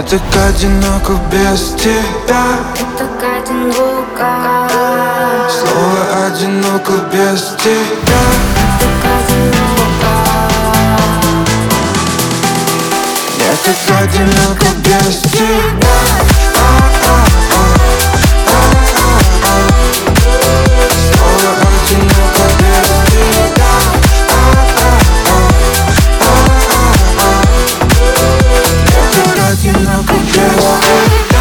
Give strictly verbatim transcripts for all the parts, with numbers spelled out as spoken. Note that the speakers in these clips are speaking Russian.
так одиноко без тебя. Это одиноко. Снова одиноко без тебя. Это одиноко. Я так одиноко без тебя. Снова одиноко без тебя. Я так одиноко без тебя.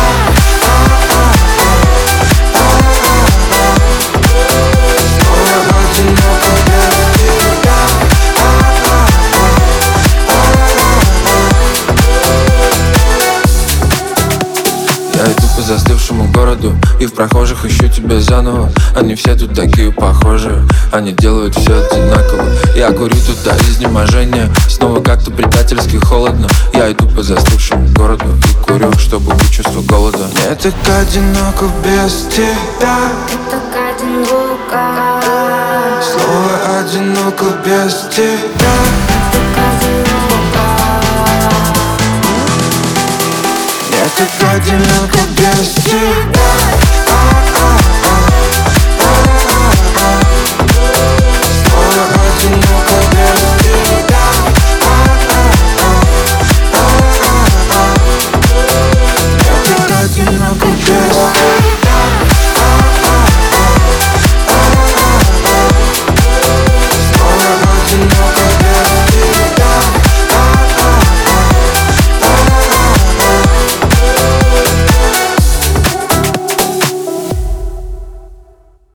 Я иду по застывшему городу и в прохожих ищу тебя заново. Они все тут такие похожие, они делают все одинаково. Я курю тут до изнеможения, снова как-то предательски холодно. Я иду по застывшему городу и курю, чтобы убить чувство голода. Мне так одиноко без тебя. Это одиноко. Снова одиноко без тебя. Это одиноко. Я так одиноко без тебя.